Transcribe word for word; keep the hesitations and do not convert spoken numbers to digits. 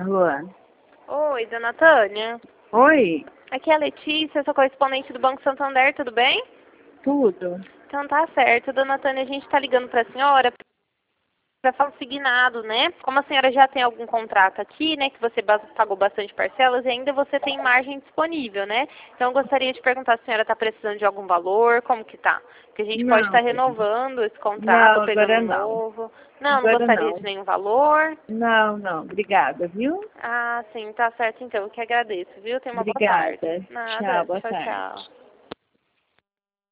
Alô? Oi, dona Tânia. Oi? Aqui é a Letícia, sou correspondente do Banco Santander, tudo bem? Tudo? Então tá certo. Dona Tânia, a gente tá ligando pra senhora para falar o signado, né? Como a senhora já tem algum contrato aqui, né, que você ba- pagou bastante parcelas e ainda você tem margem disponível, né? Então eu gostaria de perguntar se a senhora está precisando de algum valor, como que tá? Porque a gente pode Não, estar renovando esse contrato, não, pegando agora um não. novo. Não, não Agora gostaria de não. nenhum valor. Não, não. Obrigada, viu? Ah, sim, tá certo então. Eu que agradeço, viu? Tenha uma boa tarde. Obrigada. Tchau, Nada, boa tchau, tarde. tchau.